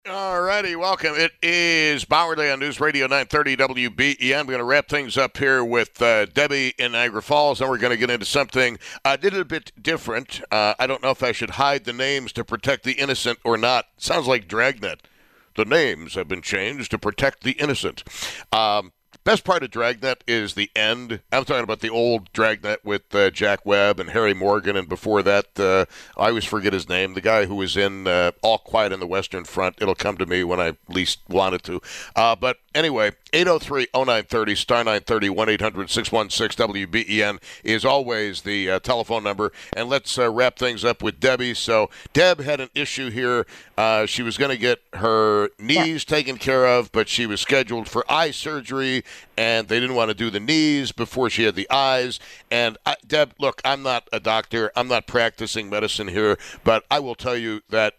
All righty, welcome. It is Bauerle on News Radio 930 WBEN. We're going to wrap things up here with Debbie in Niagara Falls, and we're going to get into something a little bit different. I don't know if I should hide the names to protect the innocent or not. Sounds like Dragnet. The names have been changed to protect the innocent. Best part of Dragnet is the end. I'm talking about the old Dragnet with Jack Webb and Harry Morgan, and before that, I always forget his name, the guy who was in All Quiet on the Western Front. It'll come to me when I least want it to. But anyway, 803-0930, star 930, 1-800-616-WBEN is always the telephone number. And let's wrap things up with Debbie. So Deb had an issue here. She was going to get her knees taken care of, but she was scheduled for eye surgery, and they didn't want to do the knees before she had the eyes. And Deb, look, I'm not a doctor. I'm not practicing medicine here, but I will tell you that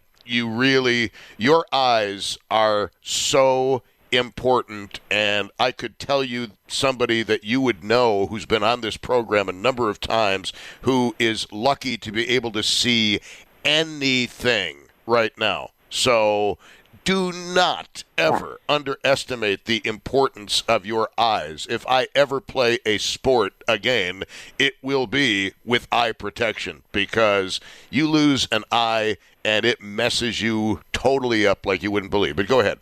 your eyes are so important, and I could tell you somebody that you would know who's been on this program a number of times who is lucky to be able to see anything right now. So do not ever underestimate the importance of your eyes. If I ever play a sport again, it will be with eye protection, because you lose an eye and it messes you totally up like you wouldn't believe. But go ahead.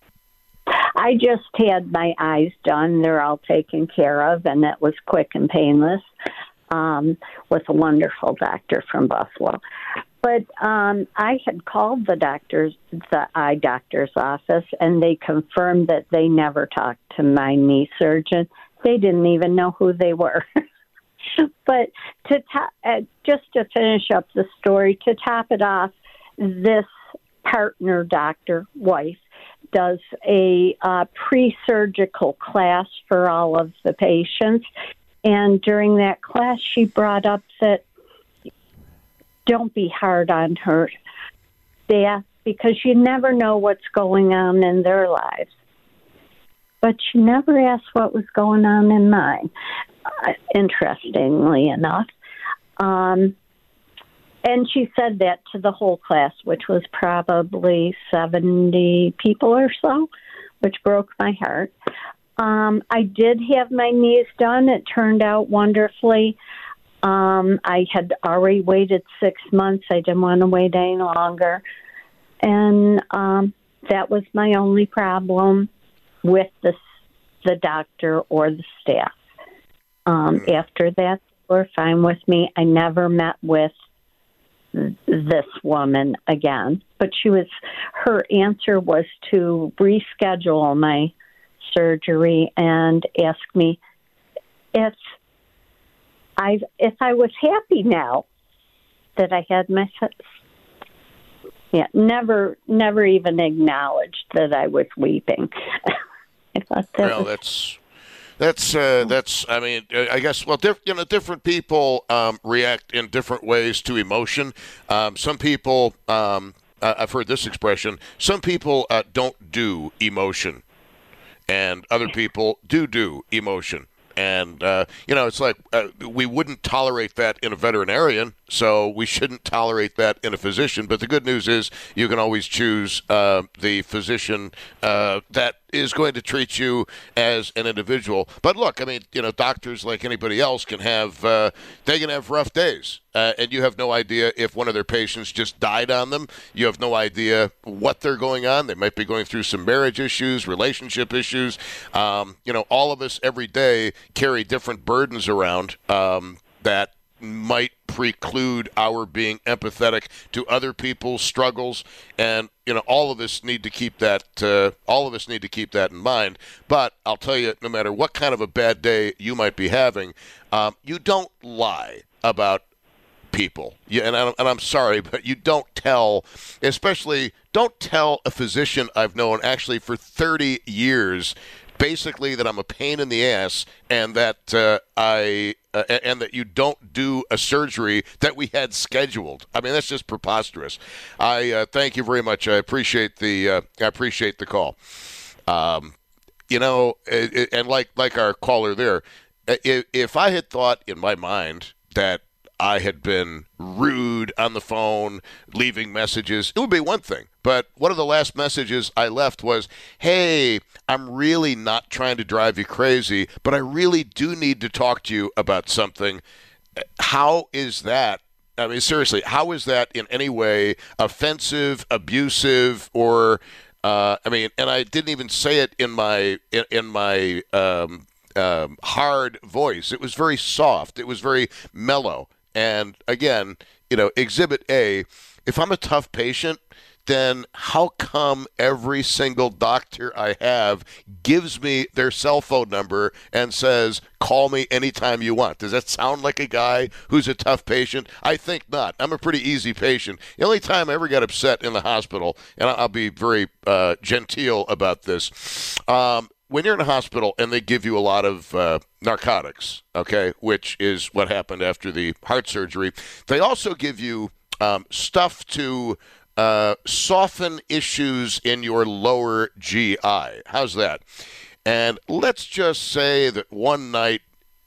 I just had my eyes done. They're all taken care of, and it was quick and painless with a wonderful doctor from Buffalo. But I had called the eye doctor's office, and they confirmed that they never talked to my knee surgeon. They didn't even know who they were. But just to finish up the story, to top it off, this partner doctor, wife, does a pre-surgical class for all of the patients. And during that class, she brought up that don't be hard on her staff, because you never know what's going on in their lives. But she never asked what was going on in mine, interestingly enough. And she said that to the whole class, which was probably 70 people or so, which broke my heart. I did have my knees done. It turned out wonderfully. I had already waited 6 months. I didn't want to wait any longer. And that was my only problem with the doctor or the staff. After that, they were fine with me. I never met with this woman again, but her answer was to reschedule my surgery and ask me if I was happy now that I had my never even acknowledged that I was weeping. I thought that's I mean, I guess, well, different people react in different ways to emotion. Some people, I've heard this expression, some people don't do emotion, and other people do emotion. And, it's like we wouldn't tolerate that in a veterinarian, so we shouldn't tolerate that in a physician. But the good news is you can always choose the physician that is going to treat you as an individual. But look, I mean, doctors, like anybody else, can have rough days. And you have no idea if one of their patients just died on them. You have no idea what they're going on. They might be going through some marriage issues, relationship issues. All of us every day carry different burdens around that might preclude our being empathetic to other people's struggles, and all of us need to keep that. All of us need to keep that in mind. But I'll tell you, no matter what kind of a bad day you might be having, you don't lie about people. And I'm sorry, but you don't tell a physician I've known actually for 30 years. Basically, that I'm a pain in the ass, and that and that you don't do a surgery that we had scheduled. I mean, that's just preposterous. I thank you very much. I appreciate the call. And like our caller there, if I had thought in my mind that I had been rude on the phone, leaving messages, it would be one thing. But one of the last messages I left was, hey, I'm really not trying to drive you crazy, but I really do need to talk to you about something. How is that? I mean, seriously, how is that in any way offensive, abusive, or and I didn't even say it in my hard voice. It was very soft. It was very mellow. And again, Exhibit A, if I'm a tough patient, then how come every single doctor I have gives me their cell phone number and says, call me anytime you want? Does that sound like a guy who's a tough patient? I think not. I'm a pretty easy patient. The only time I ever got upset in the hospital, and I'll be very genteel about this, when you're in a hospital and they give you a lot of narcotics, okay, which is what happened after the heart surgery, they also give you stuff to soften issues in your lower GI. How's that? And let's just say that one night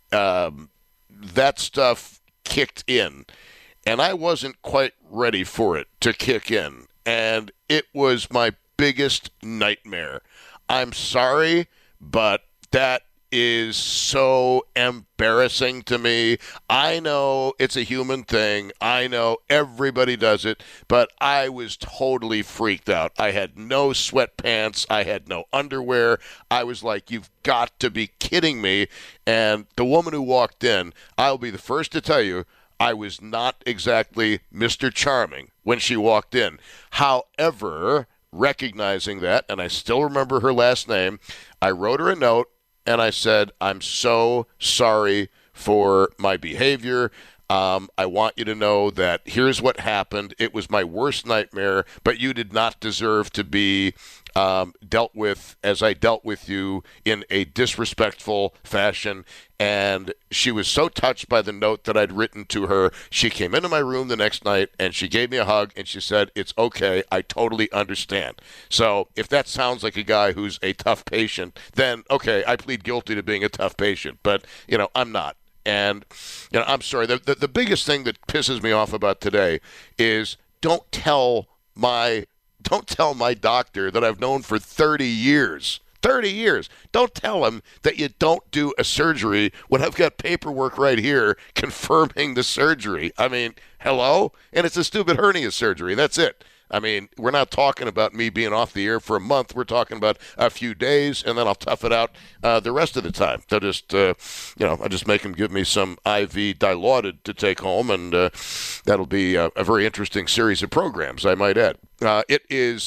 that stuff kicked in, and I wasn't quite ready for it to kick in, and it was my biggest nightmare. I'm sorry, but that is so embarrassing to me. I know it's a human thing. I know everybody does it, but I was totally freaked out. I had no sweatpants. I had no underwear. I was like, you've got to be kidding me. And the woman who walked in, I'll be the first to tell you, I was not exactly Mr. Charming when she walked in. However, recognizing that, and I still remember her last name, I wrote her a note, and I said, I'm so sorry for my behavior. I want you to know that here's what happened. It was my worst nightmare, but you did not deserve to be dealt with as I dealt with you in a disrespectful fashion. And she was so touched by the note that I'd written to her. She came into my room the next night and she gave me a hug and she said, it's okay. I totally understand. So if that sounds like a guy who's a tough patient, then okay, I plead guilty to being a tough patient, but I'm not. And I'm sorry. The biggest thing that pisses me off about today is don't tell my doctor that I've known for 30 years. 30 years. Don't tell him that you don't do a surgery when I've got paperwork right here confirming the surgery. I mean, hello? And it's a stupid hernia surgery. That's it. I mean, we're not talking about me being off the air for a month. We're talking about a few days, and then I'll tough it out the rest of the time. They'll just, I just make them give me some IV Dilaudid to take home, and that'll be a very interesting series of programs, I might add. It is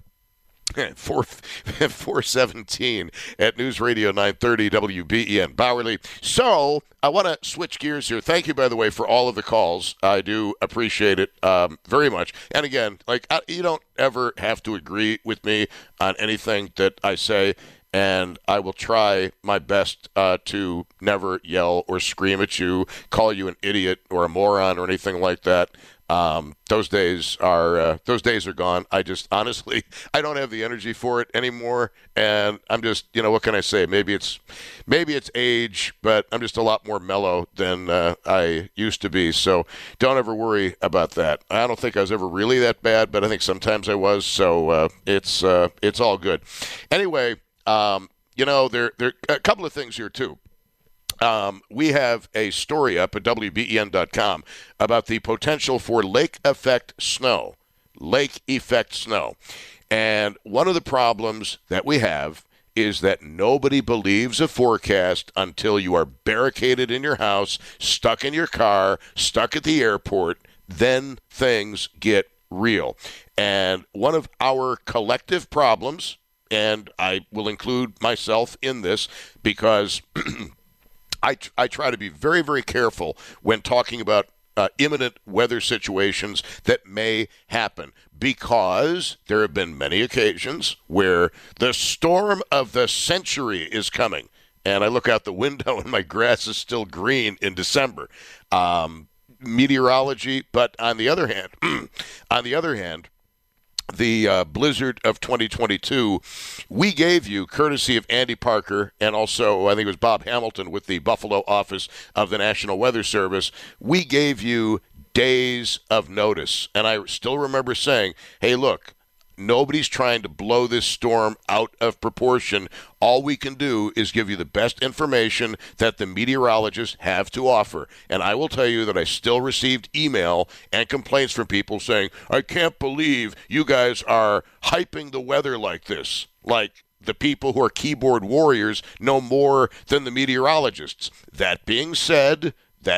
417 at News Radio 930 WBEN Bowerly. So I want to switch gears here. Thank you, by the way, for all of the calls. I do appreciate it very much. And again, you don't ever have to agree with me on anything that I say, and I will try my best to never yell or scream at you, call you an idiot or a moron or anything like that. Those days are gone. I just honestly, I don't have the energy for it anymore, and I'm just, what can I say? Maybe it's age, but I'm just a lot more mellow than I used to be. So don't ever worry about that. I don't think I was ever really that bad, but I think sometimes I was. So it's all good. Anyway, there are a couple of things here too. We have a story up at WBEN.com about the potential for lake effect snow. Lake effect snow. And one of the problems that we have is that nobody believes a forecast until you are barricaded in your house, stuck in your car, stuck at the airport. Then things get real. And one of our collective problems, and I will include myself in this because I try to be very, very careful when talking about imminent weather situations that may happen, because there have been many occasions where the storm of the century is coming, and I look out the window and my grass is still green in December. Meteorology, but on the other hand, the blizzard of 2022, we gave you, courtesy of Andy Parker and also I think it was Bob Hamilton with the Buffalo office of the National Weather Service, we gave you days of notice. And I still remember saying, hey, look, nobody's trying to blow this storm out of proportion. All we can do is give you the best information that the meteorologists have to offer. And I will tell you that I still received email and complaints from people saying, I can't believe you guys are hyping the weather like this. Like the people who are keyboard warriors know more than the meteorologists. That being said,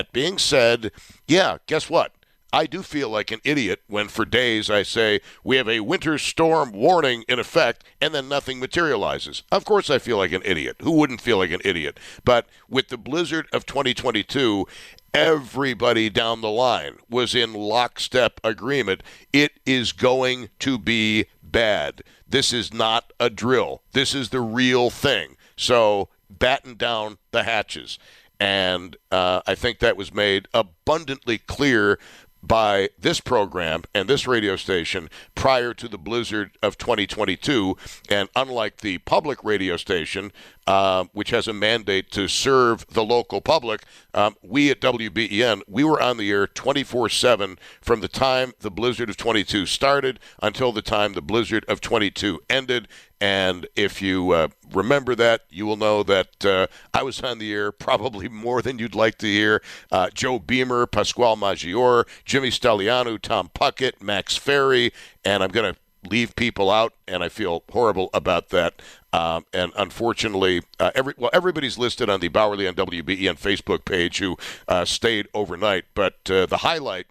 yeah, guess what? I do feel like an idiot when for days I say we have a winter storm warning in effect and then nothing materializes. Of course I feel like an idiot. Who wouldn't feel like an idiot? But with the blizzard of 2022, everybody down the line was in lockstep agreement. It is going to be bad. This is not a drill. This is the real thing. So batten down the hatches. And I think that was made abundantly clear by this program and this radio station prior to the blizzard of 2022. And unlike the public radio station, which has a mandate to serve the local public, we at WBEN, we were on the air 24/7 from the time the blizzard of 22 started until the time the blizzard of 22 ended. And if you remember that, you will know that I was on the air probably more than you'd like to hear. Joe Beamer, Pasquale Maggiore, Jimmy Stalianu, Tom Puckett, Max Ferry, and I'm going to leave people out, and I feel horrible about that. And unfortunately, everybody's listed on the Bauerle on WBEN Facebook page who stayed overnight. But the highlight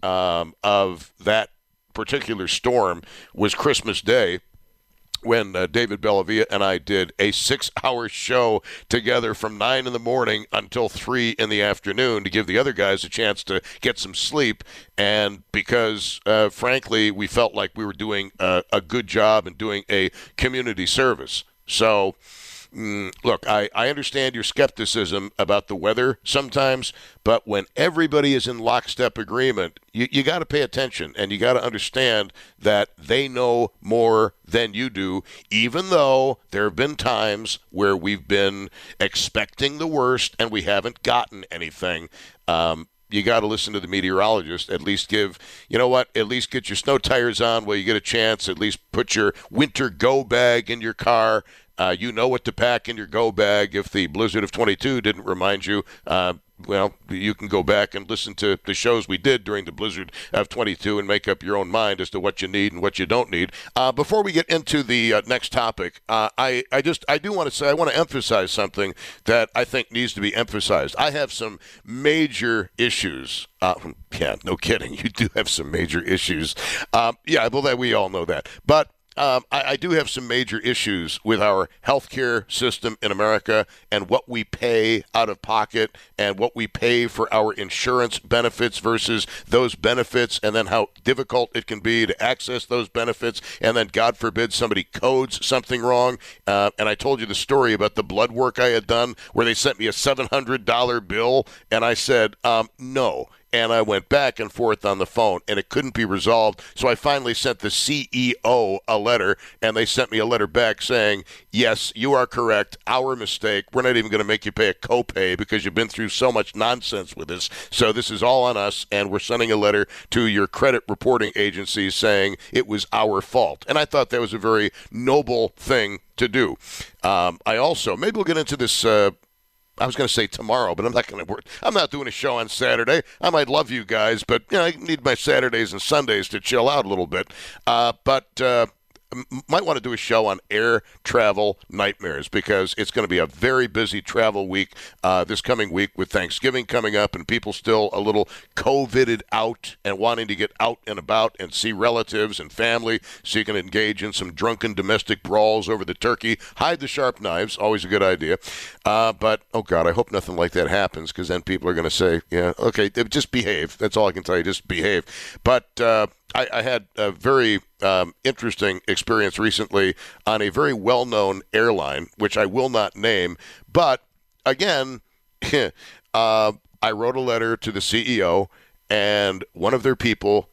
of that particular storm was Christmas Day, when David Bellavia and I did a 6-hour show together from 9 in the morning until 3 in the afternoon to give the other guys a chance to get some sleep. And because, frankly, we felt like we were doing a good job and doing a community service. So, look, I understand your skepticism about the weather sometimes, but when everybody is in lockstep agreement, you got to pay attention, and you got to understand that they know more than you do, even though there have been times where we've been expecting the worst and we haven't gotten anything. You got to listen to the meteorologist. At least at least get your snow tires on while you get a chance. At least put your winter go bag in your car. You know what to pack in your go bag. If the blizzard of 22 didn't remind you, you can go back and listen to the shows we did during the blizzard of 22 and make up your own mind as to what you need and what you don't need. Before we get into the next topic, I do want to say, I want to emphasize something that I think needs to be emphasized. I have some major issues. Yeah, no kidding. You do have some major issues. We all know that. But I do have some major issues with our healthcare system in America and what we pay out of pocket and what we pay for our insurance benefits versus those benefits, and then how difficult it can be to access those benefits, and then, God forbid, somebody codes something wrong. And I told you the story about the blood work I had done where they sent me a $700 bill, and I said, no. And I went back and forth on the phone, and it couldn't be resolved. So I finally sent the CEO a letter, and they sent me a letter back saying, yes, you are correct. Our mistake. We're not even going to make you pay a copay because you've been through so much nonsense with this. So this is all on us, and we're sending a letter to your credit reporting agency saying it was our fault. And I thought that was a very noble thing to do. I also, maybe we'll get into this I was going to say tomorrow, but I'm not going to work. I'm not doing a show on Saturday. I might love you guys, but I need my Saturdays and Sundays to chill out a little bit. Might want to do a show on air travel nightmares because it's going to be a very busy travel week this coming week with Thanksgiving coming up and people still a little COVIDed out and wanting to get out and about and see relatives and family so you can engage in some drunken domestic brawls over the turkey. Hide the sharp knives, always a good idea. But, oh, God, I hope nothing like that happens because then people are going to say, yeah, okay, just behave. That's all I can tell you, just behave. But I had a very interesting experience recently on a very well-known airline, which I will not name. But, again, I wrote a letter to the CEO, and one of their people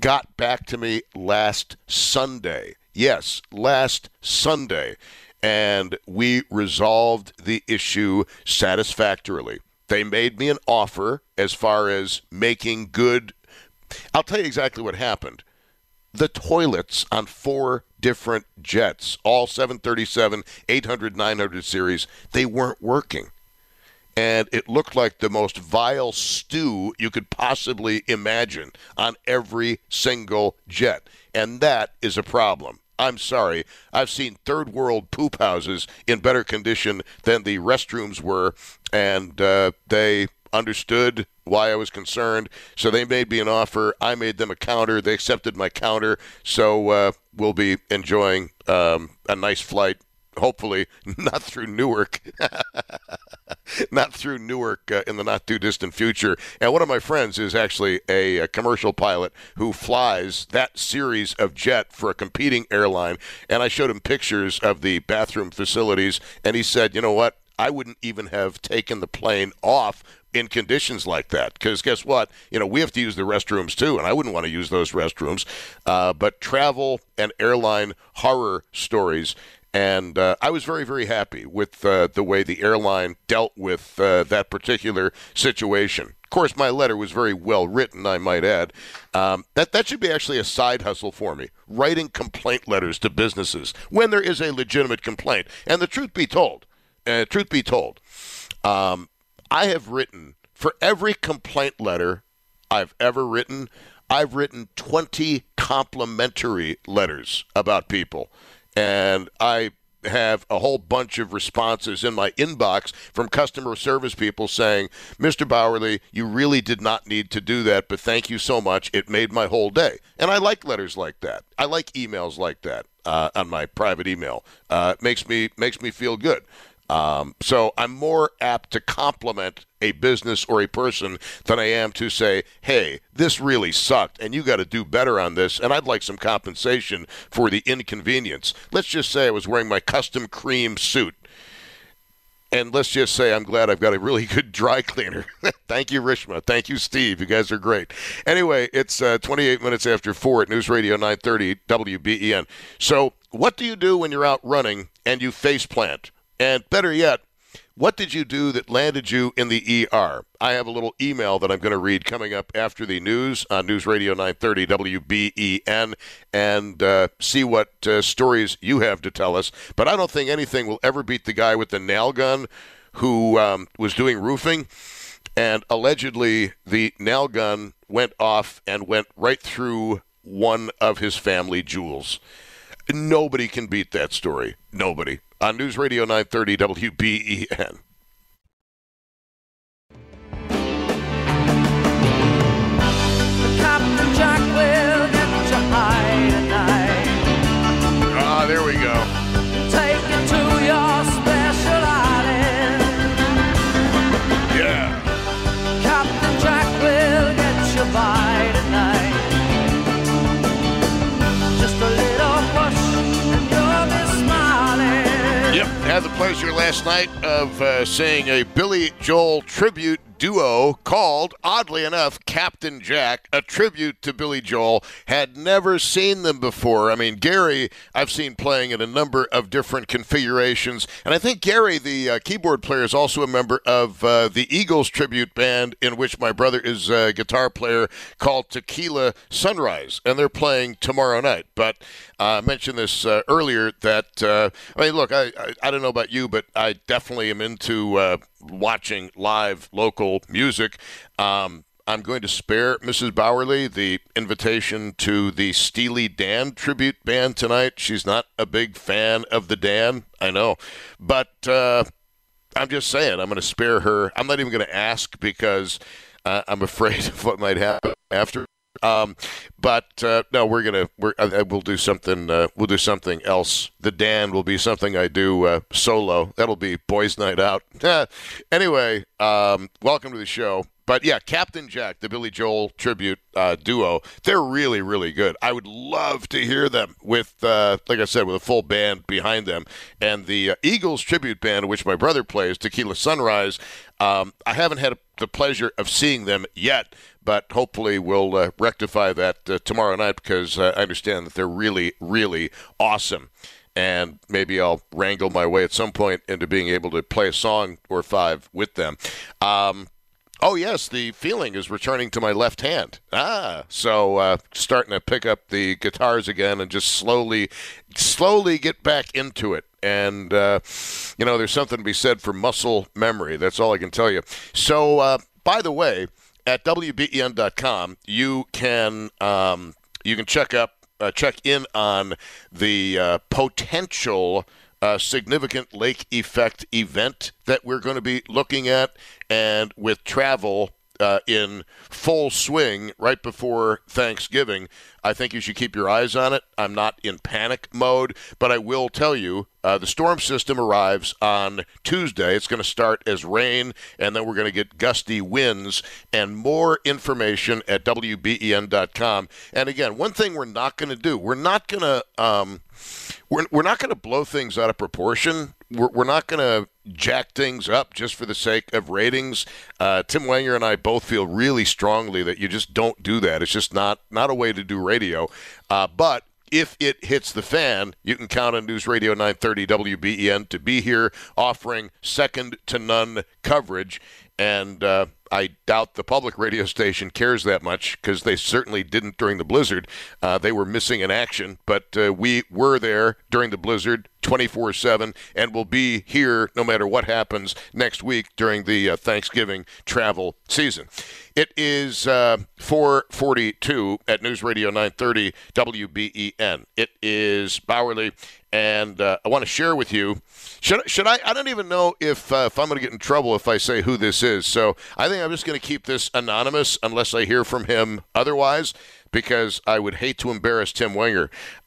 got back to me last Sunday. Yes, last Sunday. And we resolved the issue satisfactorily. They made me an offer as far as making good. I'll tell you exactly what happened. The toilets on 4 different jets, all 737, 800, 900 series, they weren't working. And it looked like the most vile stew you could possibly imagine on every single jet. And that is a problem. I'm sorry. I've seen third world poop houses in better condition than the restrooms were, and they understood why I was concerned. So they made me an offer. I made them a counter. They accepted my counter. So we'll be enjoying a nice flight, hopefully not through Newark. Not through Newark in the not-too-distant future. And one of my friends is actually a commercial pilot who flies that series of jet for a competing airline. And I showed him pictures of the bathroom facilities, and he said, you know what, I wouldn't even have taken the plane off in conditions like that. Because guess what? You know, we have to use the restrooms too, and I wouldn't want to use those restrooms. But travel and airline horror stories. And I was very, very happy with the way the airline dealt with that particular situation. Of course, my letter was very well written, I might add. That should be actually a side hustle for me, writing complaint letters to businesses when there is a legitimate complaint. And the truth be told, I have written, for every complaint letter I've ever written, I've written 20 complimentary letters about people. And I have a whole bunch of responses in my inbox from customer service people saying, Mr. Bauerle, you really did not need to do that, but thank you so much. It made my whole day. And I like letters like that. I like emails like that on my private email. It makes me feel good. So I'm more apt to compliment a business or a person than I am to say, hey, this really sucked, and you got to do better on this, and I'd like some compensation for the inconvenience. Let's just say I was wearing my custom cream suit, and let's just say I'm glad I've got a really good dry cleaner. Thank you, Rishma. Thank you, Steve. You guys are great. Anyway, it's 28 minutes after 4 at News Radio 930 WBEN. So what do you do when you're out running and you face plant? And better yet, what did you do that landed you in the ER? I have a little email that I'm going to read coming up after the news on News Radio 930 WBEN and see what stories you have to tell us. But I don't think anything will ever beat the guy with the nail gun who was doing roofing. And allegedly the nail gun went off and went right through one of his family jewels. Nobody can beat that story. Nobody. On News Radio 930 WBEN. Captain Jack will get you high tonight. Ah, there we go. Take you to your special island. Yeah. Captain Jack will get you by tonight. Just a little push and you'll be smiling. Yep, had the pleasure last night of seeing a Billy Joel tribute duo called, oddly enough, Captain Jack, a tribute to Billy Joel. Had never seen them before. I mean, Gary, I've seen playing in a number of different configurations. And I think Gary, the keyboard player, is also a member of the Eagles tribute band, in which my brother is a guitar player, called Tequila Sunrise. And they're playing tomorrow night. But I mentioned this earlier that, I mean, look, I don't know about you, but I definitely am into watching live local music. I'm going to spare Mrs. Bauerle the invitation to the Steely Dan tribute band tonight. She's not a big fan of the Dan, I know. But I'm just saying, I'm going to spare her. I'm not even going to ask because I'm afraid of what might happen after. But no, we'll do something. We'll do something else. The Dan will be something I do solo. That'll be boys' night out. Anyway, welcome to the show. But yeah, Captain Jack, the Billy Joel tribute duo, they're really, really good. I would love to hear them with, like I said, with a full band behind them. And the Eagles tribute band, which my brother plays, Tequila Sunrise, I haven't had the pleasure of seeing them yet, but hopefully we'll rectify that tomorrow night because I understand that they're really, really awesome. And maybe I'll wrangle my way at some point into being able to play a song or five with them. Oh, yes, the feeling is returning to my left hand. So starting to pick up the guitars again and just slowly get back into it. And, there's something to be said for muscle memory. That's all I can tell you. So, by the way, at WBEN.com, you can check in on the potential significant lake effect event that we're going to be looking at, and with travel in full swing right before Thanksgiving, I think you should keep your eyes on it. I'm not in panic mode, but I will tell you the storm system arrives on Tuesday. It's going to start as rain, and then we're going to get gusty winds, and more information at WBEN.com. And again, one thing we're not going to do, we're not going to blow things out of proportion. We're not going to jack things up just for the sake of ratings. Tim Wenger and I both feel really strongly that you just don't do that. It's just not a way to do radio. But if it hits the fan, you can count on News Radio 930 WBEN to be here offering second-to-none coverage. And I doubt the public radio station cares that much because they certainly didn't during the blizzard. They were missing in action, but we were there during the blizzard 24/7 and will be here no matter what happens next week during the Thanksgiving travel season. It is 4:42 at News Radio 930 WBEN. It is Bauerle, and I want to share with you. Should I? I don't even know if I'm going to get in trouble if I say who this is. So I think I'm just going to keep this anonymous unless I hear from him otherwise, because I would hate to embarrass Tim Wenger.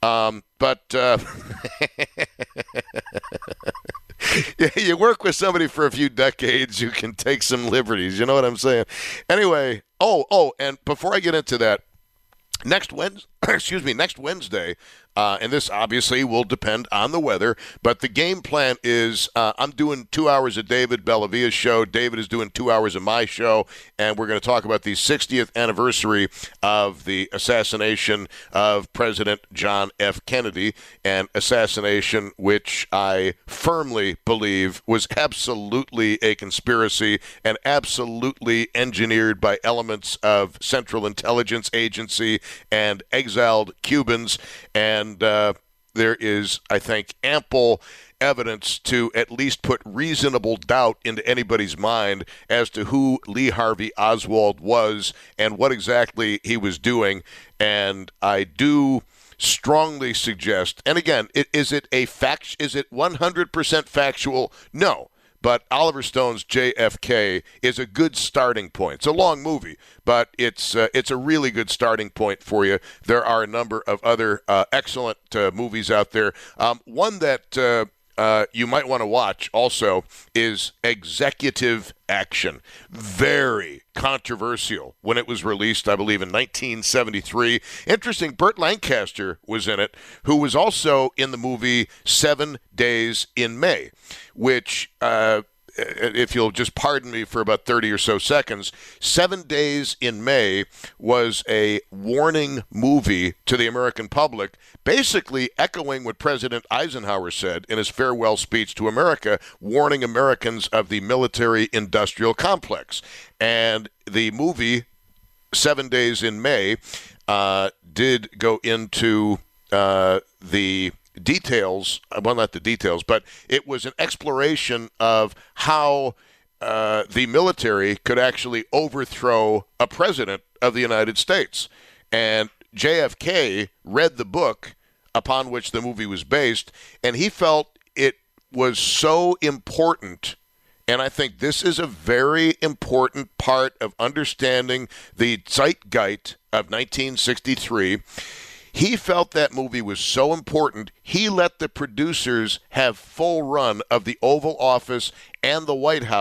You work with somebody for a few decades, you can take some liberties. You know what I'm saying? Anyway, and before I get into that, next Wednesday, and this obviously will depend on the weather, but the game plan is I'm doing 2 hours of David Bellavia's show. David is doing 2 hours of my show, and we're going to talk about the 60th anniversary of the assassination of President John F. Kennedy, an assassination which I firmly believe was absolutely a conspiracy and absolutely engineered by elements of Central Intelligence Agency and exiled Cubans. And there is, I think, ample evidence to at least put reasonable doubt into anybody's mind as to who Lee Harvey Oswald was and what exactly he was doing. And I do strongly suggest, and again, is it 100% factual? No. But Oliver Stone's JFK is a good starting point. It's a long movie, but it's a really good starting point for you. There are a number of other excellent movies out there. One that you might want to watch also is Executive Action. Very controversial when it was released, I believe, in 1973. Interesting, Burt Lancaster was in it, who was also in the movie 7 Days in May, which, if you'll just pardon me for about 30 or so seconds, 7 Days in May was a warning movie to the American public, basically echoing what President Eisenhower said in his farewell speech to America, warning Americans of the military-industrial complex. And the movie 7 Days in May did go into the details, well, not the details, but it was an exploration of how the military could actually overthrow a president of the United States. And JFK read the book upon which the movie was based, and he felt it was so important. And I think this is a very important part of understanding the zeitgeist of 1963. He felt that movie was so important, he let the producers have full run of the Oval Office and the White House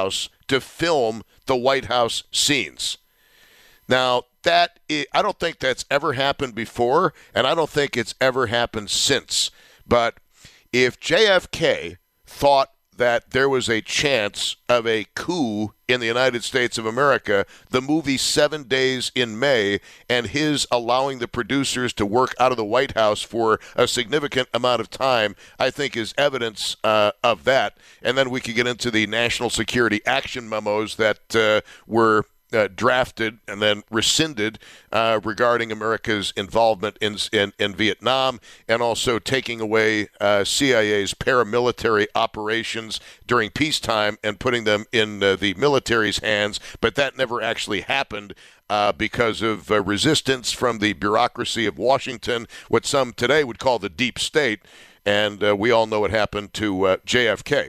to film the White House scenes. Now, I don't think that's ever happened before, and I don't think it's ever happened since. But if JFK thought that there was a chance of a coup in the United States of America, the movie 7 Days in May and his allowing the producers to work out of the White House for a significant amount of time, I think is evidence of that. And then we could get into the national security action memos that were drafted and then rescinded regarding America's involvement in Vietnam, and also taking away CIA's paramilitary operations during peacetime and putting them in the military's hands. But that never actually happened because of resistance from the bureaucracy of Washington, what some today would call the deep state. And we all know what happened to JFK.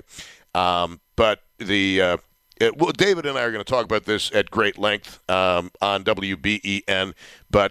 But the well, David and I are going to talk about this at great length on WBEN, but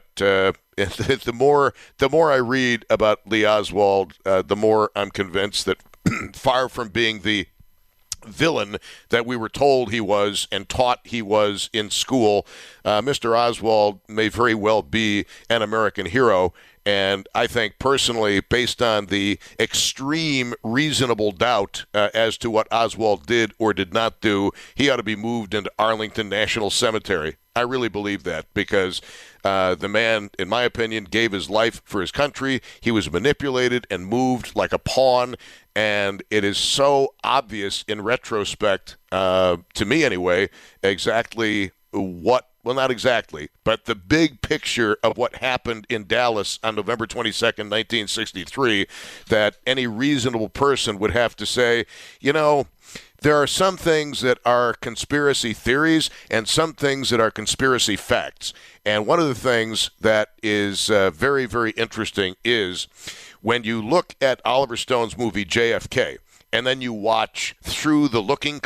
the more I read about Lee Oswald, the more I'm convinced that far from being the villain that we were told he was and taught he was in school, Mr. Oswald may very well be an American hero. And I think personally, based on the extreme reasonable doubt as to what Oswald did or did not do, he ought to be moved into Arlington National Cemetery. I really believe that because the man, in my opinion, gave his life for his country. He was manipulated and moved like a pawn. And it is so obvious in retrospect, to me anyway, exactly what, well, not exactly, but the big picture of what happened in Dallas on November 22nd, 1963, that any reasonable person would have to say, you know, there are some things that are conspiracy theories and some things that are conspiracy facts. And one of the things that is very, very interesting is when you look at Oliver Stone's movie JFK, and then you watch Through the Looking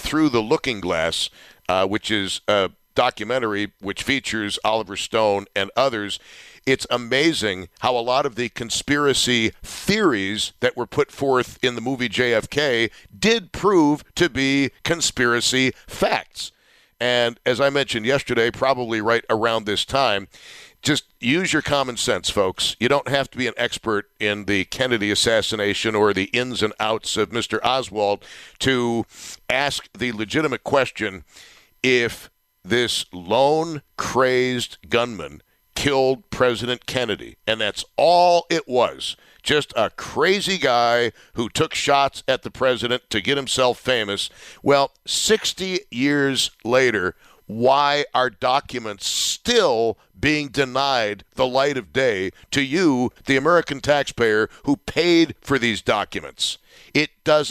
Glass, which is a documentary which features Oliver Stone and others, it's amazing how a lot of the conspiracy theories that were put forth in the movie JFK did prove to be conspiracy facts. And as I mentioned yesterday, probably right around this time, just use your common sense, folks. You don't have to be an expert in the Kennedy assassination or the ins and outs of Mr. Oswald to ask the legitimate question: if this lone, crazed gunman killed President Kennedy, and that's all it was, just a crazy guy who took shots at the president to get himself famous. Well, 60 years later, why are documents still being denied the light of day to you, the American taxpayer who paid for these documents? It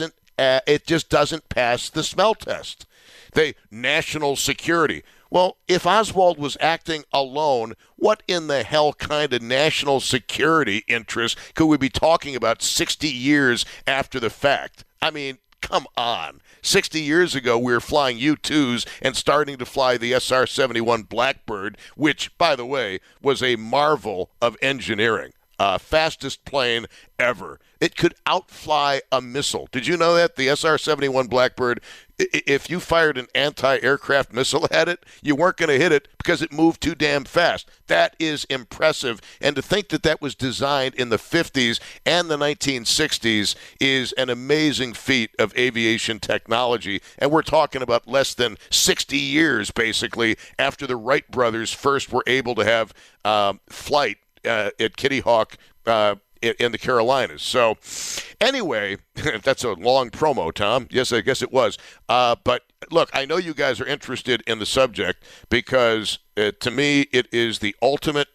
just doesn't pass the smell test. National security. Well, if Oswald was acting alone, what in the hell kind of national security interest could we be talking about 60 years after the fact? I mean, come on. 60 years ago, we were flying U-2s and starting to fly the SR-71 Blackbird, which, by the way, was a marvel of engineering. Fastest plane ever. It could outfly a missile. Did you know that? The SR-71 Blackbird, if you fired an anti-aircraft missile at it, you weren't going to hit it because it moved too damn fast. That is impressive. And to think that that was designed in the 50s and the 1960s is an amazing feat of aviation technology. And we're talking about less than 60 years, basically, after the Wright brothers first were able to have flight at Kitty Hawk in the Carolinas. So anyway, that's a long promo, Tom. Yes, I guess it was. But look, I know you guys are interested in the subject because to me it is the ultimate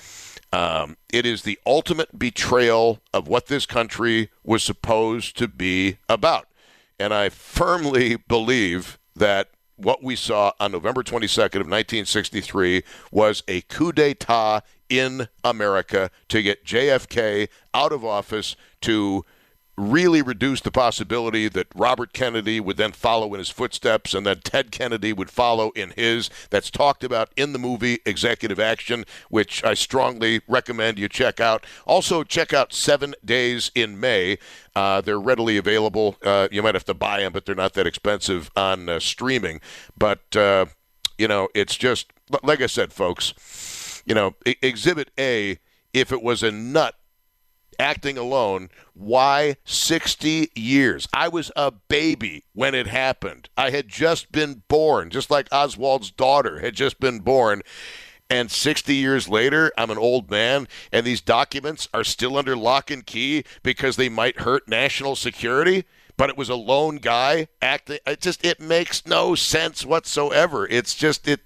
betrayal of what this country was supposed to be about. And I firmly believe that what we saw on November 22nd of 1963 was a coup d'etat in America to get JFK out of office, to really reduced the possibility that Robert Kennedy would then follow in his footsteps and that Ted Kennedy would follow in his. That's talked about in the movie Executive Action, which I strongly recommend you check out. Also, check out 7 Days in May. They're readily available. You might have to buy them, but they're not that expensive on streaming. But, it's just, like I said, folks, Exhibit A, if it was a nut acting alone, why 60 years? I was a baby when it happened. I had just been born, just like Oswald's daughter had just been born. And 60 years later, I'm an old man, and these documents are still under lock and key because they might hurt national security. But it was a lone guy acting. It makes no sense whatsoever. It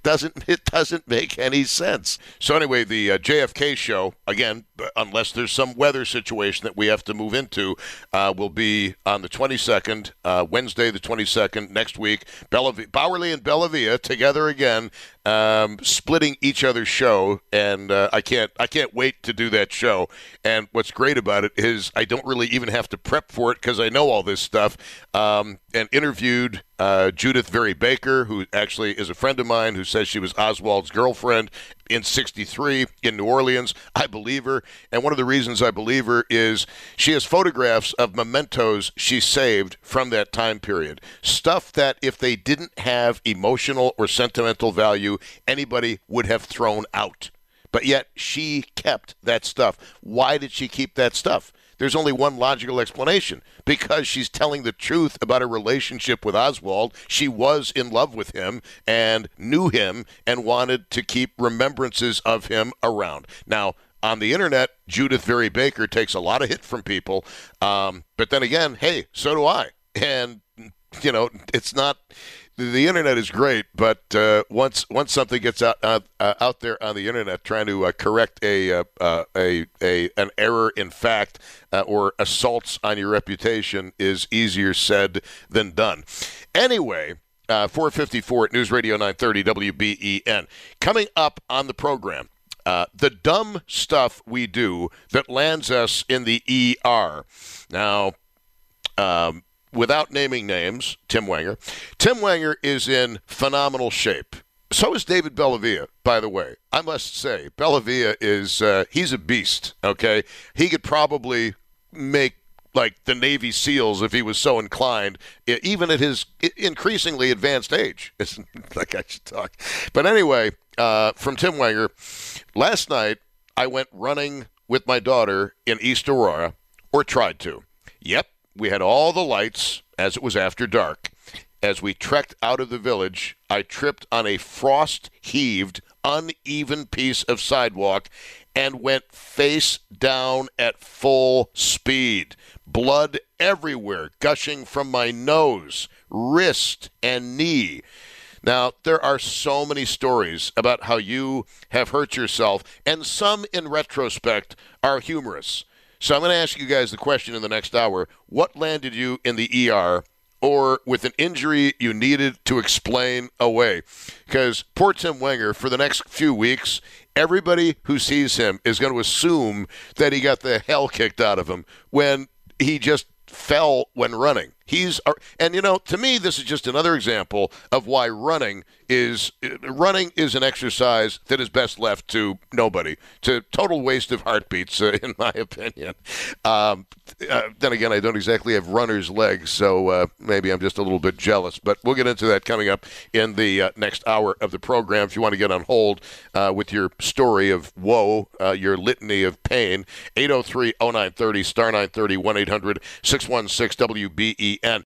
doesn't make any sense. So anyway, the JFK show, again, unless there's some weather situation that we have to move into, will be on the 22nd, Wednesday the 22nd, next week. Bowerly and Bellavia together again, splitting each other's show, and I can't wait to do that show. And what's great about it is I don't really even have to prep for it because I know all this stuff. And interviewed Judith Very Baker, who actually is a friend of mine, who says she was Oswald's girlfriend in '63 in New Orleans. I believe her, and one of the reasons I believe her is she has photographs of mementos she saved from that time period. Stuff that if they didn't have emotional or sentimental value, anybody would have thrown out. But yet she kept that stuff. Why did she keep that stuff? There's only one logical explanation. Because she's telling the truth about her relationship with Oswald. She was in love with him and knew him and wanted to keep remembrances of him around. Now, on the internet, Judith Very Baker takes a lot of hit from people. But then again, hey, so do I. And, it's not... The internet is great, but once something gets out there on the internet, trying to correct an error in fact or assaults on your reputation is easier said than done. Anyway, 4:54 at News Radio 930 WBEN. Coming up on the program, the dumb stuff we do that lands us in the ER. Now, without naming names, Tim Wenger. Tim Wenger is in phenomenal shape. So is David Bellavia, by the way. I must say, Bellavia is, he's a beast, okay? He could probably make, like, the Navy SEALs if he was so inclined, even at his increasingly advanced age. It's like I should talk. But anyway, from Tim Wenger, last night I went running with my daughter in East Aurora, or tried to. Yep. We had all the lights as it was after dark. As we trekked out of the village, I tripped on a frost-heaved, uneven piece of sidewalk and went face down at full speed. Blood everywhere, gushing from my nose, wrist, and knee. Now, there are so many stories about how you have hurt yourself, and some, in retrospect, are humorous. So I'm going to ask you guys the question in the next hour. What landed you in the ER or with an injury you needed to explain away? Because poor Tim Wenger, for the next few weeks, everybody who sees him is going to assume that he got the hell kicked out of him when he just fell when running. And to me, this is just another example of why running is an exercise that is best left to nobody. It's a total waste of heartbeats, in my opinion. Then again, I don't exactly have runner's legs, so maybe I'm just a little bit jealous. But we'll get into that coming up in the next hour of the program. If you want to get on hold with your story of woe, your litany of pain, 803-0930, star 930, 1-800-616-WBEN.